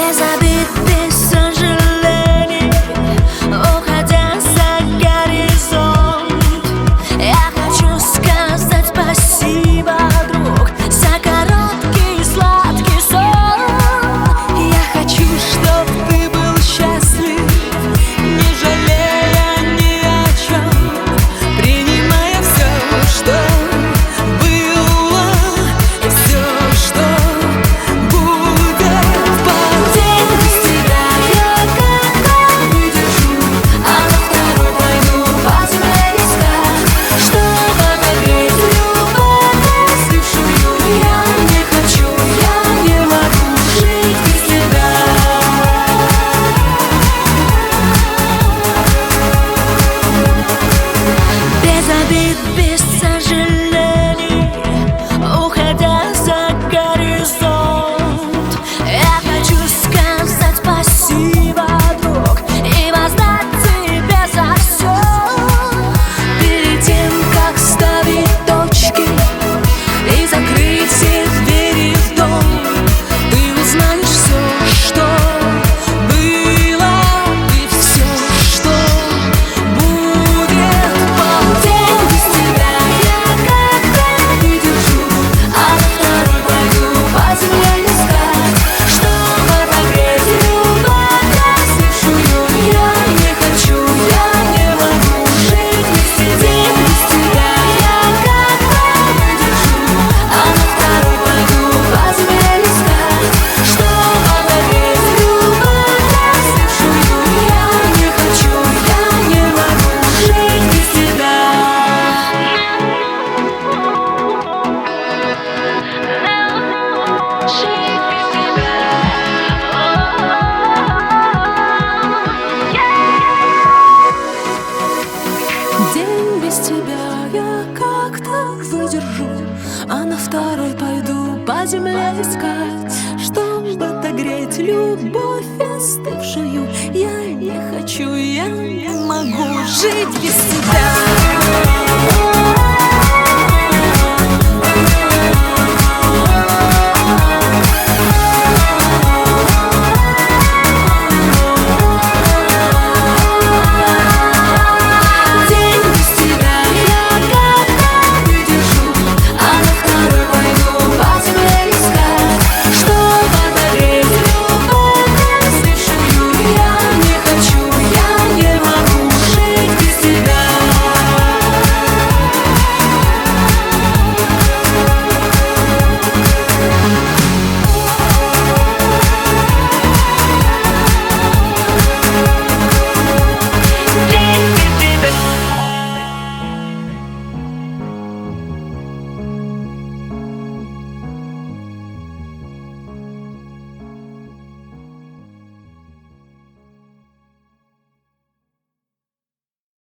без обид, без сожалений, уходя за горизонт. Я хочу сказать спасибо, друг, за короткий сладкий сон. Я хочу, чтоб ты был счастлив, не жалея ни о чем, принимая все, что было, и все, что будет. В день без тебя я как выдержу, а на второй пойду по земле искать, чтобы отогреть любовь остывшую. Я не хочу, я не могу жить без тебя. Без обид, без сожалений, уходя за горизонт. Я хочу сказать спасибо, друг, и воздать тебе за все. Перед тем, как ставить точки и закрыть все двери в дом, ты узнаешь все, что было, и все, что будет. В день без тебя я как выдержу, а на второй пойду по земле искать, чтобы отогреть любовь остывшую. Я не хочу, я не могу жить без тебя. Без тебя я как выдержу, а на второй пойду по земле искать, чтобы отогреть любовь остывшую. Я не хочу, я не могу жить без тебя. Жить без тебя. День без тебя я как-то выдержу, а на второй пойду по земле искать, чтобы отогреть любовь остывшую. Я не хочу, я не могу жить без тебя.